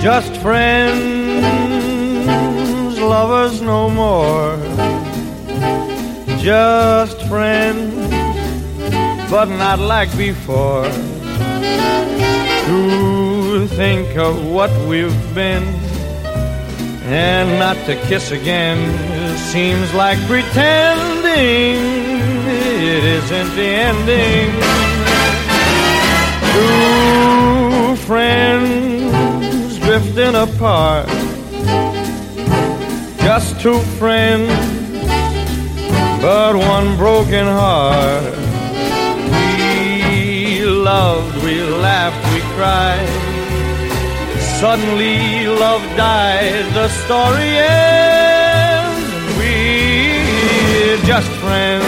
Just friends, lovers no more. Just friends, but not like before. To think of what we've been and not to kiss again seems like pretending it isn't the ending. Two friends drifting apart, just two friends, but one broken heart. We loved, we laughed, we cried. Suddenly love died, the story ends. We're just friends.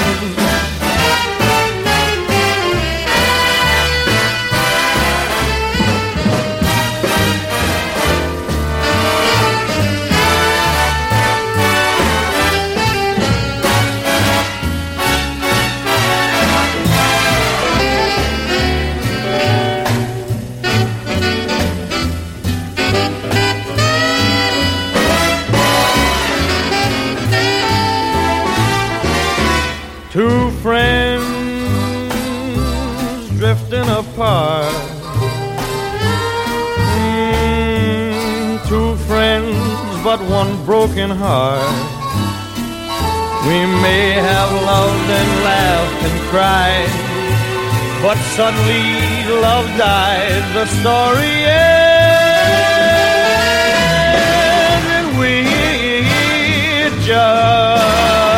Two friends drifting apart. Two friends, but one broken heart. We may have loved and laughed and cried, but suddenly love died, the story ends, and we just